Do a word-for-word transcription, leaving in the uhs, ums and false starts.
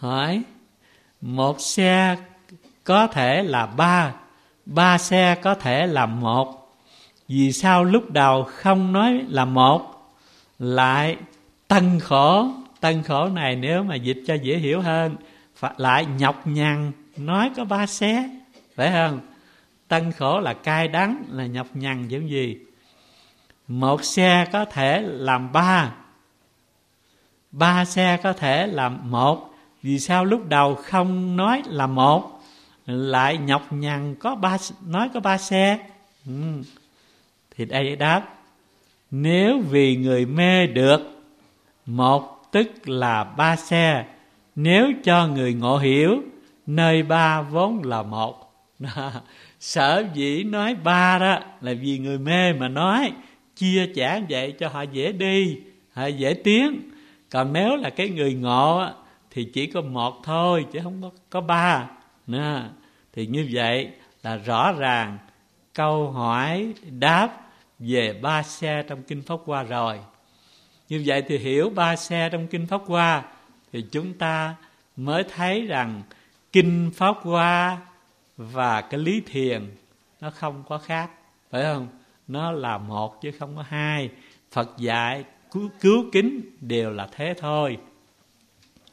Hỏi một xe có thể là ba, ba xe có thể là một, vì sao lúc đầu không nói là một, lại tân khổ? Tân khổ này nếu mà dịch cho dễ hiểu hơn, lại nhọc nhằn nói có ba xe, phải không? Tân khổ là cay đắng, là nhọc nhằn giống gì? Một xe có thể làm ba, ba xe có thể làm một, vì sao lúc đầu không nói là một, lại nhọc nhằn có ba, nói có ba xe? Ừ. Thì đây đáp: nếu vì người mê được một tức là ba xe, nếu cho người ngộ hiểu, nơi ba vốn là một. Sở dĩ nói ba đó là vì người mê mà nói, chia chả vậy cho họ dễ đi, họ dễ tiến. Còn nếu là cái người ngộ thì chỉ có một thôi, chứ không có, có ba. Đó. Thì như vậy là rõ ràng câu hỏi đáp về ba xe trong Kinh Pháp Hoa rồi. Như vậy thì hiểu ba xe trong Kinh Pháp Hoa thì chúng ta mới thấy rằng Kinh Pháp Hoa và cái lý thiền nó không có khác, phải không? Nó là một chứ không có hai. Phật dạy cứu, cứu kính đều là thế thôi.